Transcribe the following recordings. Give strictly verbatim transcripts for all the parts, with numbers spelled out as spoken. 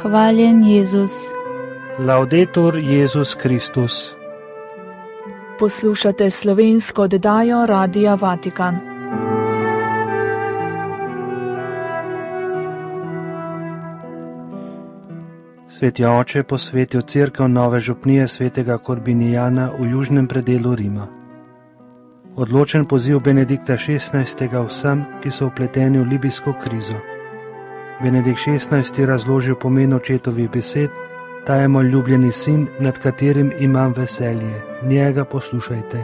Hvaljen Jezus. Laudetur Jezus Kristus. Poslušate slovensko oddajo Radia Vatikan. Sveti oče posvetil cerkev nove župnije svetega Korbinijana v južnem predelu Rima. Odločen poziv Benedikta šestnajstega vsem, ki so vpleteni v libijsko krizo. Benedikt šestnajsti razložil pomen očetovih besed: ta je moj ljubljeni sin, nad katerim imam veselje, njega poslušajte.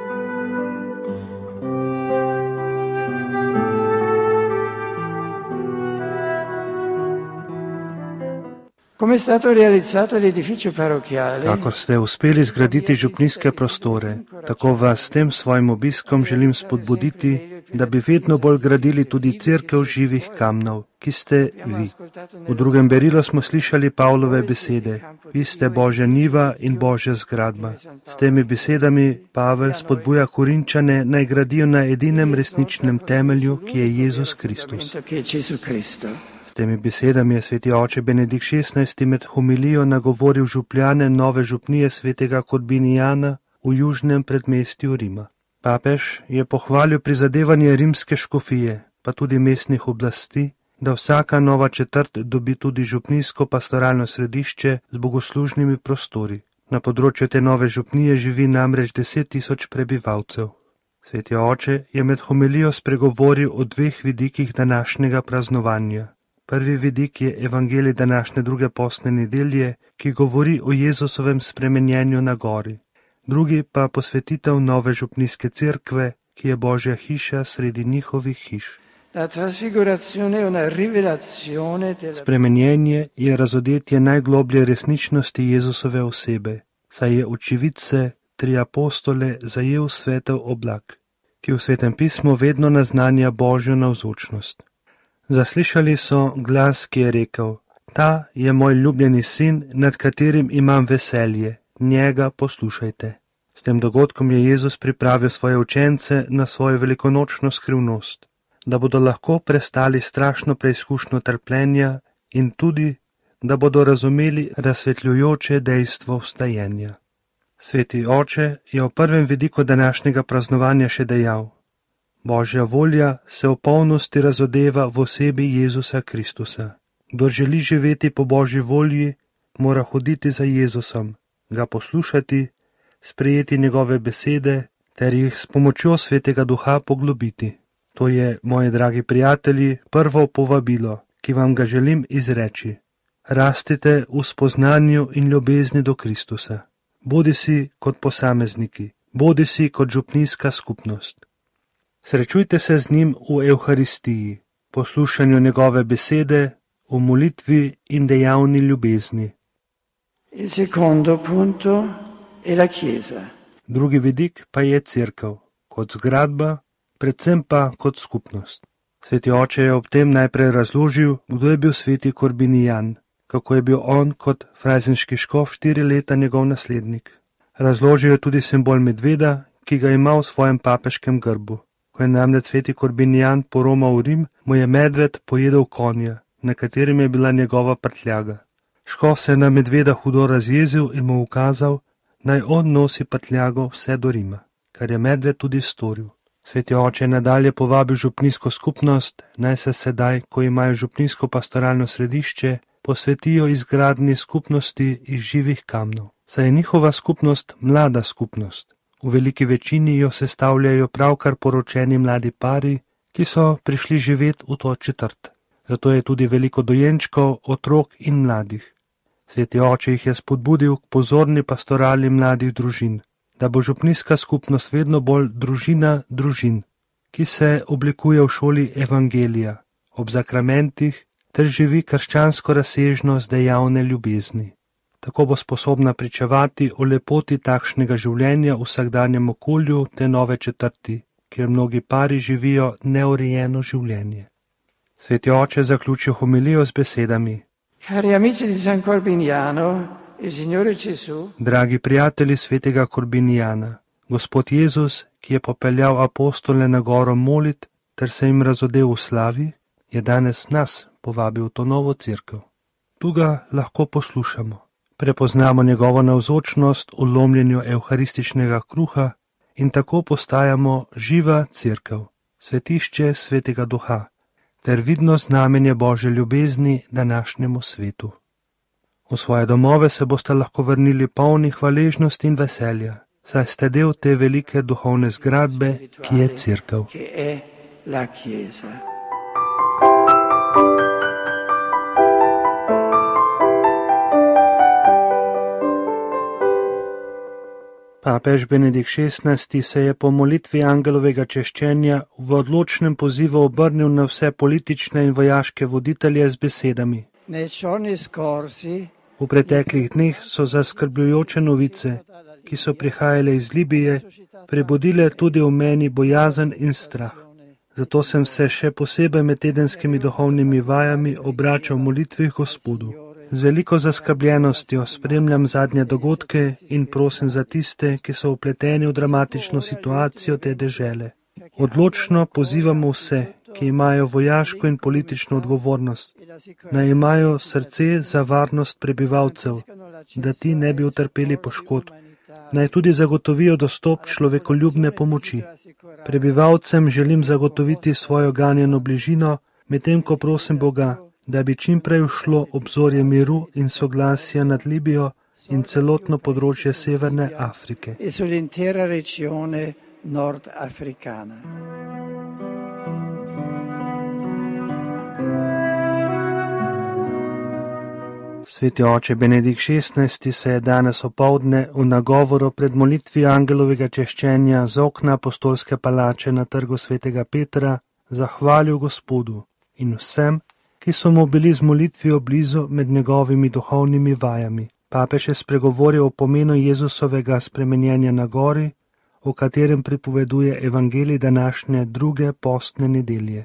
Kakor ste uspeli zgraditi župnijske prostore, tako vas s tem svojim obiskom želim spodbuditi, da bi vedno bolj gradili tudi cerkev živih kamnov, ki ste vi. V drugem berilu smo slišali Pavlove besede: vi ste Božja njiva in Božja zgradba. S temi besedami Pavel spodbuja Korinčane, naj gradijo na edinem resničnem temelju, ki je Jezus Kristus. S temi besedami je sveti oče Benedikt šestnajsti med homilijo nagovoril župljane nove župnije svetega Korbinijana v južnem predmestju Rima. Papež je pohvalil prizadevanje rimske škofije, pa tudi mestnih oblasti, da vsaka nova četrt dobi tudi župnijsko pastoralno središče z bogoslužnimi prostori. Na področju te nove župnije živi namreč deset tisoč prebivalcev. Sveti oče je med homilijo spregovoril o dveh vidikih današnjega praznovanja. Prvi vidik je evangelij današnje druge postne nedelje, ki govori o Jezusovem spremenjenju na gori. Drugi pa posvetitev nove župnijske cerkve, ki je Božja hiša sredi njihovih hiš. Spremenjenje je razodetje najgloblje resničnosti Jezusove osebe, saj je očividce, tri apostole, zajel svetel oblak, ki v Svetem pismu vedno naznanja Božjo navzočnost. Zaslišali so glas, ki je rekel: ta je moj ljubljeni sin, nad katerim imam veselje, njega poslušajte. S tem dogodkom je Jezus pripravil svoje učence na svojo velikonočno skrivnost, da bodo lahko prestali strašno preizkušnjo trpljenja in tudi, da bodo razumeli razsvetljujoče dejstvo vstajenja. Sveti oče je v prvem vidiku današnjega praznovanja še dejal: Božja volja se v polnosti razodeva v osebi Jezusa Kristusa. Kdor želi živeti po Božji volji, mora hoditi za Jezusom, ga poslušati, sprejeti njegove besede ter jih s pomočjo Svetega Duha poglobiti. To je, moji dragi prijatelji, prvo povabilo, ki vam ga želim izreči. Rastite v spoznanju in ljubezni do Kristusa. Bodisi kot posamezniki, bodisi kot župnijska skupnost. Srečujte se z njim v Evharistiji, poslušanju njegove besede, v molitvi in dejavni ljubezni. Il secondo punto è la Chiesa. Drugi vidik pa je cerkev, kot zgradba, predvsem pa kot skupnost. Sveti oče je ob tem najprej razložil, kdo je bil sveti Korbinijan, kako je bil on kot frajzenški škof štiri leta njegov naslednik. Razložil je tudi simbol medveda, ki ga ima v svojem papeškem grbu. Ko je namreč sveti Korbinijan poromal v Rim, mu je medved pojedel konja, na katerem je bila njegova prtljaga. Škof se je na medveda hudo razjezil in mu ukazal, naj on nosi prtljago vse do Rima, kar je medved tudi storil. Sveti oče je nadalje povabil župnijsko skupnost, naj se sedaj, ko imajo župnijsko pastoralno središče, posvetijo izgradnji skupnosti iz živih kamnov. Saj je njihova skupnost mlada skupnost. V veliki večini jo sestavljajo pravkar poročeni mladi pari, ki so prišli živeti v to četrt. Zato je tudi veliko dojenčkov, otrok in mladih. Sveti oče jih je spodbudil k pozorni pastorali mladih družin, da bo župnijska skupnost vedno bolj družina družin, ki se oblikuje v šoli evangelija, ob zakramentih ter živi krščansko razsežnost dejavne ljubezni. Tako bo sposobna pričevati o lepoti takšnega življenja v vsakdanjem okolju te nove četrti, kjer mnogi pari živijo neurejeno življenje. Sveti oče zaključil homilijo z besedami: Cari amici di San Corbiniano, il Signore Gesù, dragi prijatelji svetega Korbinijana, Gospod Jezus, ki je popeljal apostole na goro molit ter se jim razodel v slavi, je danes nas povabil v to novo cerkev. Tu ga lahko poslušamo. Prepoznamo njegovo navzočnost v lomljenju evharističnega kruha in tako postajamo živa cerkev, svetišče svetega duha, ter vidno znamenje Božje ljubezni današnjemu svetu. V svoje domove se boste lahko vrnili polni hvaležnosti in veselja, saj ste del te velike duhovne zgradbe, ki je cerkev. Papež Benedikt šestnajsti se je po molitvi angelovega češčenja v odločnem pozivu obrnil na vse politične in vojaške voditelje z besedami: V preteklih dneh so zaskrbljujoče novice, ki so prihajale iz Libije, prebudile tudi v meni bojazen in strah. Zato sem se še posebej med tedenskimi duhovnimi vajami obračal v molitvi Gospodu. Z veliko zaskrbljenostjo spremljam zadnje dogodke in prosim za tiste, ki so vpleteni v dramatično situacijo te dežele. Odločno pozivamo vse, ki imajo vojaško in politično odgovornost, naj imajo srce za varnost prebivalcev, da ti ne bi utrpeli poškodb. Naj tudi zagotovijo dostop človekoljubne pomoči. Prebivalcem želim zagotoviti svojo ganjeno bližino, medtem ko prosim Boga, da bi čim prej ušlo obzorje miru in soglasja nad Libijo in celotno področje Severne Afrike. Sveti oče Benedikt šestnajsti se je danes opoldne v nagovoru pred molitvijo angelovega češčenja z okna apostolske palače na trgu svetega Petra zahvalil Gospodu in vsem, ki so mu bili z molitvijo blizu med njegovimi duhovnimi vajami. Papež je spregovoril o pomenu Jezusovega spremenjenja na gori, o katerem pripoveduje evangelij današnje druge postne nedelje.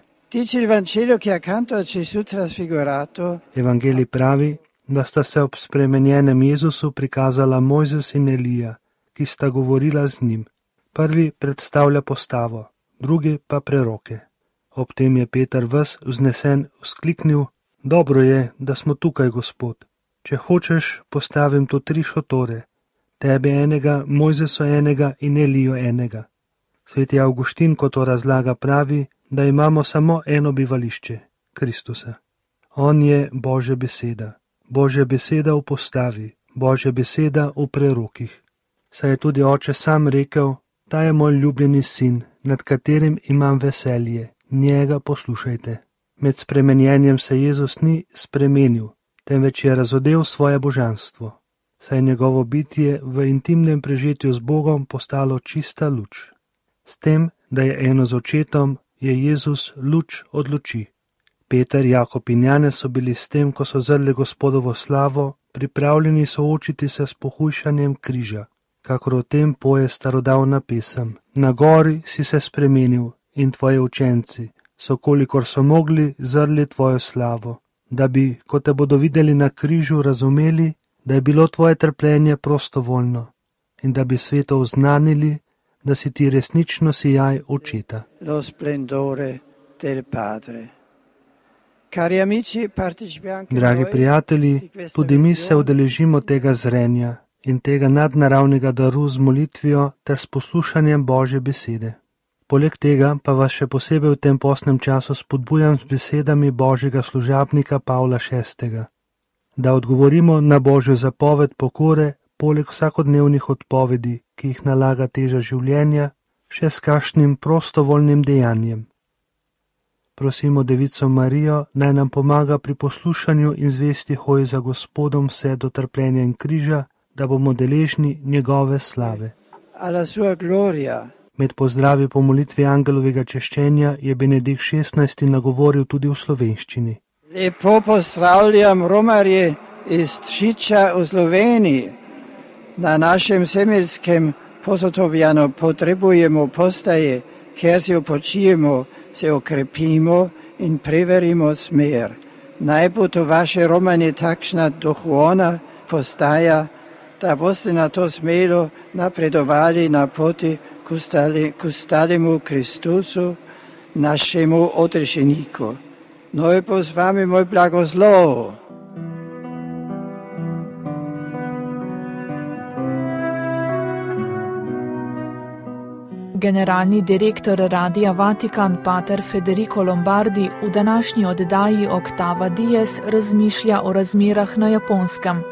Evangelij pravi, da sta se ob spremenjenem Jezusu prikazala Mojzes in Elija, ki sta govorila z njim. Prvi predstavlja postavo, drugi pa preroke. Ob tem je Peter ves vznesen vzkliknil: Dobro je, da smo tukaj, Gospod. Če hočeš, postavim tu tri šotore, tebe enega, Mojzeso enega in Elijo enega. Sveti Avguštin, ko to razlaga, pravi, da imamo samo eno bivališče, Kristusa. On je Božja beseda, Božja beseda v postavi, Božja beseda v prerokih. Saj je tudi oče sam rekel: Ta je moj ljubljeni sin, nad katerim imam veselje. Njega poslušajte. Med spremenjenjem se Jezus ni spremenil, temveč je razodel svoje božanstvo, saj je njegovo bitje v intimnem prežetju z Bogom postalo čista luč. S tem, da je eno z očetom, je Jezus luč od luči. Peter, Jakob in Janez so bili s tem, ko so zrli Gospodovo slavo, pripravljeni soočiti se s pohujšanjem križa, kakor o tem poje starodavna pesem. Na gori si se spremenil in tvoji učenci so, kolikor so mogli, zrli tvojo slavo, da bi, ko te bodo videli na križu, razumeli, da je bilo tvoje trpljenje prostovoljno in da bi svetu oznanili, da si ti resnično sijaj očeta. Lo splendore del Padre. Cari amici, partecipiamo anche Dragi noi prijatelji, di questa tudi mi se visione udeležimo tega zrenja in tega nadnaravnega daru z molitvijo ter s poslušanjem Božje besede. Poleg tega pa vas še posebej v tem postnem času spodbujam z besedami Božjega služabnika Pavla šestega, da odgovorimo na Božjo zapoved pokore, poleg vsakodnevnih odpovedi, ki jih nalaga teža življenja, še s kakšnim prostovoljnim dejanjem. Prosimo Devico Marijo, naj nam pomaga pri poslušanju in zvesti hoji za Gospodom vse do trpljenja in križa, da bomo deležni njegove slave. alla sua gloria. Med pozdravi po molitvi angelovega češčenja je Benedikt šestnajsti nagovoril tudi v slovenščini. Lepo pozdravljam romarje iz Tšiča v Sloveniji. Na našem semeljskem Posotovjanu potrebujemo postaje, kjer se opočijemo, se okrepimo in preverimo smer. Naj bo to vaše romanje takšna duhovna postaja, da boste na to smelo napredovali na poti k ustalemu Kristusu, našemu odrešeniku. Naj bo z vami moj blagoslov. Generalni direktor Radia Vatikan pater Federico Lombardi v današnji oddaji Octava Dies razmišlja o razmerah na Japonskem.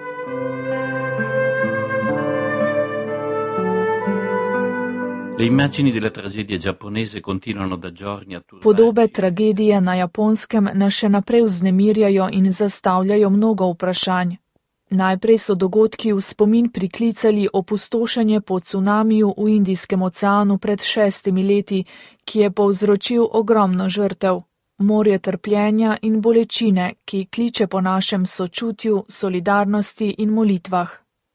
Le immagini della tragedia giapponese continuano da giorni a turbarci. Podobe tragedije na Japonskem nas še naprej vznemirjajo in zastavljajo mnogo vprašanj. Najprej so dogodki v spomin priklicali opustošenje po cunamiju v Indijskem oceanu pred šestimi leti, ki je povzročil ogromno žrtev, morje trpljenja in bolečine, ki kliče po našem sočutju, solidarnosti in molitvah.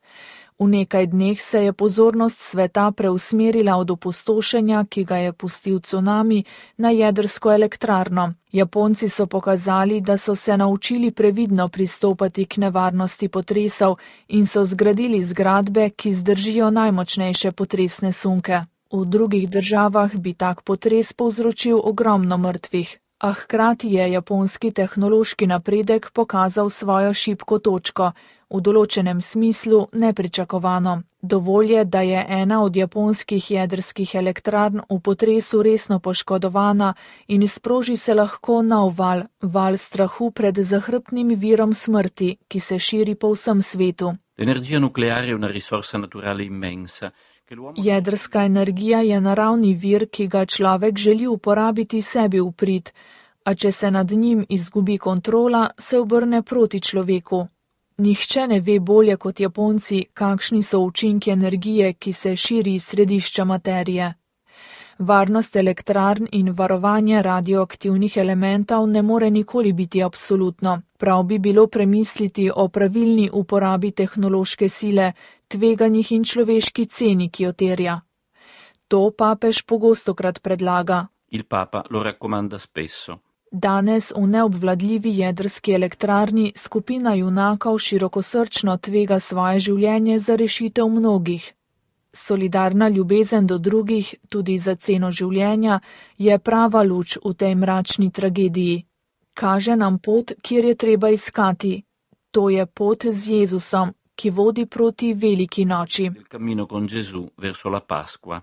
V nekaj dneh se je pozornost sveta preusmerila od opustošenja, ki ga je pustil cunami, na jedrsko elektrarno. Japonci so pokazali, da so se naučili previdno pristopati k nevarnosti potresov in so zgradili zgradbe, ki zdržijo najmočnejše potresne sunke. V drugih državah bi tak potres povzročil ogromno mrtvih. A hkrati je japonski tehnološki napredek pokazal svojo šibko točko, v določenem smislu nepričakovano. Dovolj je, da je ena od japonskih jedrskih elektrarn v potresu resno poškodovana in sproži se lahko nov val, val strahu pred zahrbtnim virom smrti, ki se širi po vsem svetu. L'energia nucleare è una risorsa naturale immensa. Jedrska energija je naravni vir, ki ga človek želi uporabiti sebi v prid, a če se nad njim izgubi kontrola, se obrne proti človeku. Nihče ne ve bolje kot Japonci, kakšni so učinki energije, ki se širi iz središča materije. Varnost elektrarn in varovanje radioaktivnih elementov ne more nikoli biti absolutno. Prav bi bilo premisliti o pravilni uporabi tehnološke sile, tveganjih in človeški ceni, ki jo terja. To papež pogostokrat predlaga. Il Papa lo raccomanda spesso. Danes v neobvladljivi jedrski elektrarni skupina junakov širokosrčno tvega svoje življenje za rešitev mnogih. Solidarna ljubezen do drugih, tudi za ceno življenja, je prava luč v tej mračni tragediji. Kaže nam pot, kjer je treba iskati. To je pot z Jezusom, ki vodi proti veliki noči. Il cammino con Gesù verso la Pasqua.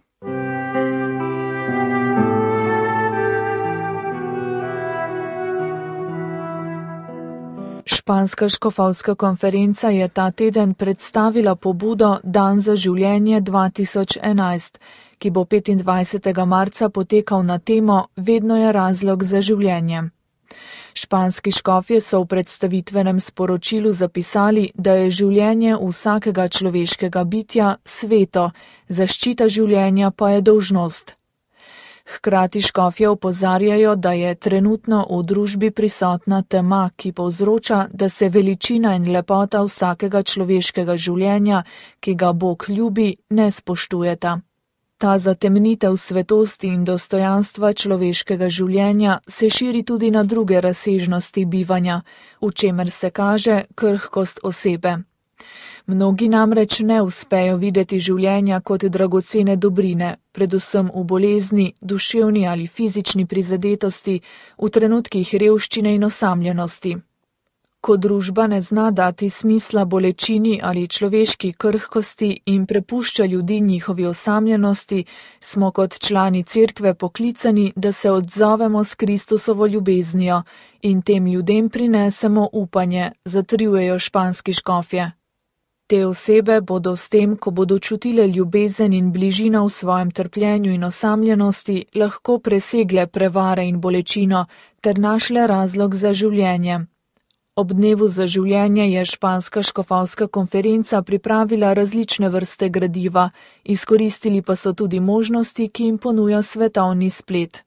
Španska škofovska konferenca je ta teden predstavila pobudo Dan za življenje dva tisoč enajst, ki bo petindvajsetega marca potekal na temo Vedno je razlog za življenje. Španski škofje so v predstavitvenem sporočilu zapisali, da je življenje vsakega človeškega bitja sveto, zaščita življenja pa je dolžnost. Hkrati škofje opozarjajo, da je trenutno v družbi prisotna tema, ki povzroča, da se veličina in lepota vsakega človeškega življenja, ki ga Bog ljubi, ne spoštujeta. Ta zatemnitev svetosti in dostojanstva človeškega življenja se širi tudi na druge razsežnosti bivanja, v čemer se kaže krhkost osebe. Mnogi namreč ne uspejo videti življenja kot dragocene dobrine, predvsem v bolezni, duševni ali fizični prizadetosti, v trenutkih revščine in osamljenosti. Ko družba ne zna dati smisla bolečini ali človeški krhkosti in prepušča ljudi njihovi osamljenosti, smo kot člani cerkve poklicani, da se odzovemo s Kristusovo ljubeznijo in tem ljudem prinesemo upanje, zatrjujejo španski škofje. Te osebe bodo s tem, ko bodo čutile ljubezen in bližino v svojem trpljenju in osamljenosti, lahko presegle prevare in bolečino ter našle razlog za življenje. Ob dnevu za življenje je španska škofovska konferenca pripravila različne vrste gradiva, izkoristili pa so tudi možnosti, ki jim ponuja svetovni splet.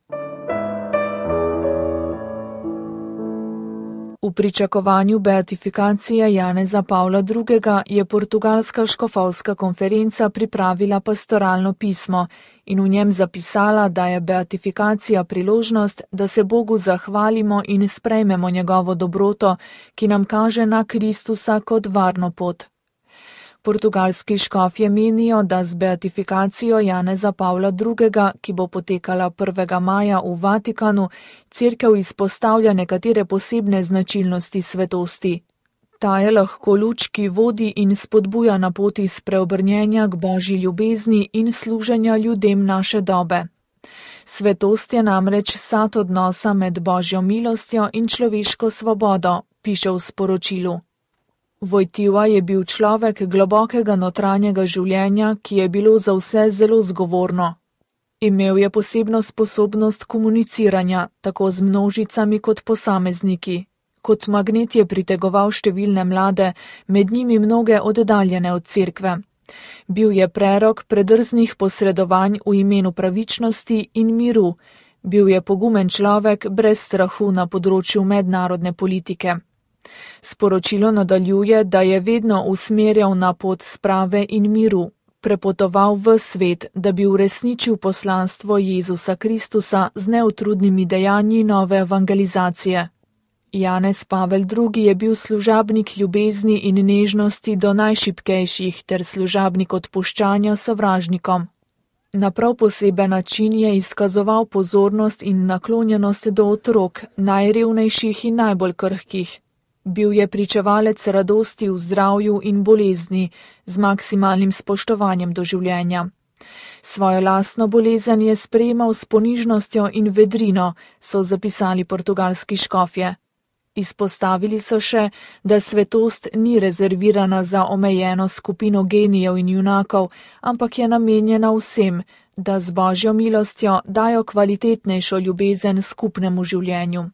V pričakovanju beatifikacije Janeza Pavla drugega je portugalska škofovska konferenca pripravila pastoralno pismo in v njem zapisala, da je beatifikacija priložnost, da se Bogu zahvalimo in sprejmemo njegovo dobroto, ki nam kaže na Kristusa kot varno pot. Portugalski škofje menijo, da z beatifikacijo Janeza Pavla drugega, ki bo potekala prvega maja v Vatikanu, cerkev izpostavlja nekatere posebne značilnosti svetosti. Ta je lahko luč, ki vodi in spodbuja na poti spreobrnjenja k božji ljubezni in služenja ljudem naše dobe. Svetost je namreč sad odnosa med božjo milostjo in človeško svobodo, piše v sporočilu. Vojtiva je bil človek globokega notranjega življenja, ki je bilo za vse zelo zgovorno. Imel je posebno sposobnost komuniciranja, tako z množicami kot posamezniki. Kot magnet je pritegoval številne mlade, med njimi mnoge oddaljene od cerkve. Bil je prerok predrznih posredovanj v imenu pravičnosti in miru. Bil je pogumen človek brez strahu na področju mednarodne politike. Sporočilo nadaljuje, da je vedno usmerjal na pot sprave in miru, prepotoval v svet, da bi uresničil poslanstvo Jezusa Kristusa z neutrudnimi dejanji nove evangelizacije. Janez Pavel drugi. Je bil služabnik ljubezni in nežnosti do najšibkejših ter služabnik odpuščanja sovražnikom. Na prav poseben način je izkazoval pozornost in naklonjenost do otrok, najrevnejših in najbolj krhkih. Bil je pričevalec radosti v zdravju in bolezni, z maksimalnim spoštovanjem do življenja. Svojo lastno bolezen je sprejemal s ponižnostjo in vedrino, so zapisali portugalski škofje. Izpostavili so še, da svetost ni rezervirana za omejeno skupino genijev in junakov, ampak je namenjena vsem, da z božjo milostjo dajo kvalitetnejšo ljubezen skupnemu življenju.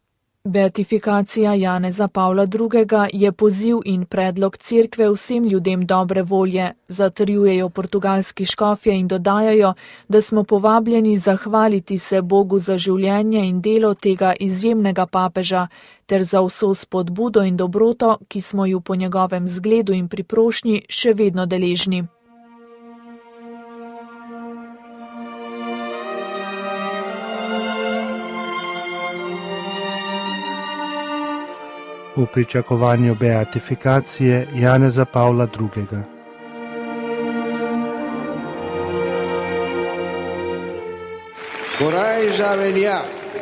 Beatifikacija Janeza Pavla drugega. Je poziv in predlog cerkve vsem ljudem dobre volje, zatrjujejo portugalski škofje in dodajajo, da smo povabljeni zahvaliti se Bogu za življenje in delo tega izjemnega papeža, ter za vso spodbudo in dobroto, ki smo ju po njegovem zgledu in priprošnji še vedno deležni. V pričakovanju beatifikacije Janeza Pavla drugega. Coragem venia.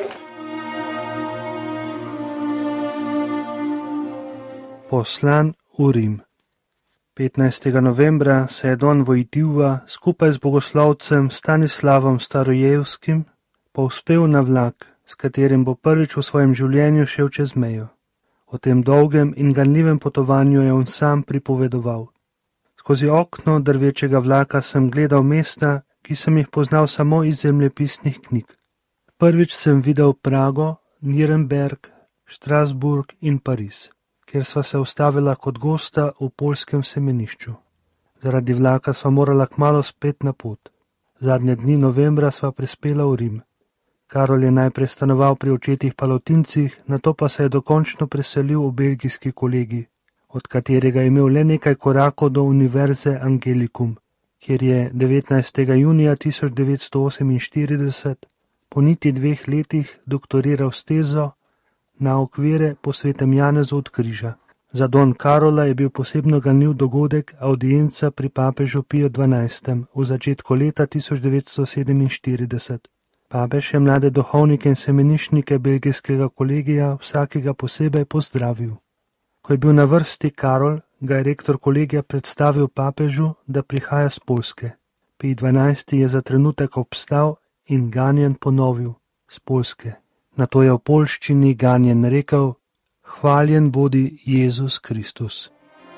Poslan v Rim. petnajstega novembra se je Don Vojtiva skupaj z bogoslovcem Stanislavom Starojevskim povzpel na vlak, s katerim bo prvič v svojem življenju šel čez mejo. O tem dolgem in ganljivem potovanju je on sam pripovedoval. Skozi okno drvečega vlaka sem gledal mesta, ki sem jih poznal samo iz zemljepisnih knjig. Prvič sem videl Prago, Nürnberg, Strasburg in Pariz, kjer sva se ustavila kot gosta v poljskem semenišču. Zaradi vlaka sva morala kmalu spet na pot. Zadnje dni novembra sva prispela v Rim. Karol je najprej stanoval pri očetih Palotincih, nato pa se je dokončno preselil v belgijski kolegi, od katerega je imel le nekaj korakov do Univerze Angelicum, kjer je devetnajstega junija tisoč devetsto oseminštirideset po niti dveh letih doktoriral s tezo Na okvire po svetem Janezu od križa. Za Don Karola je bil posebno ganljiv dogodek audienca pri papežu Piju dvanajstem v začetku leta tisoč devetsto sedeminštirideset. Papež je mlade duhovnike in semeniščnike belgijskega kolegija vsakega posebej pozdravil. Ko je bil na vrsti Karol, ga je rektor kolegija predstavil papežu, da prihaja z Poljske. Pij dvanajsti je za trenutek obstal in ganjen ponovil z Poljske. Nato je v poljščini ganjen rekel: Hvaljen bodi Jezus Kristus.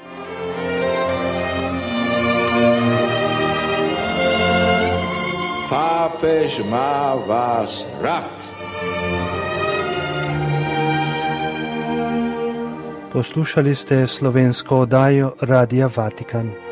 Papež ima vas rad. Poslušali ste slovensko oddajo Radia Vatikan.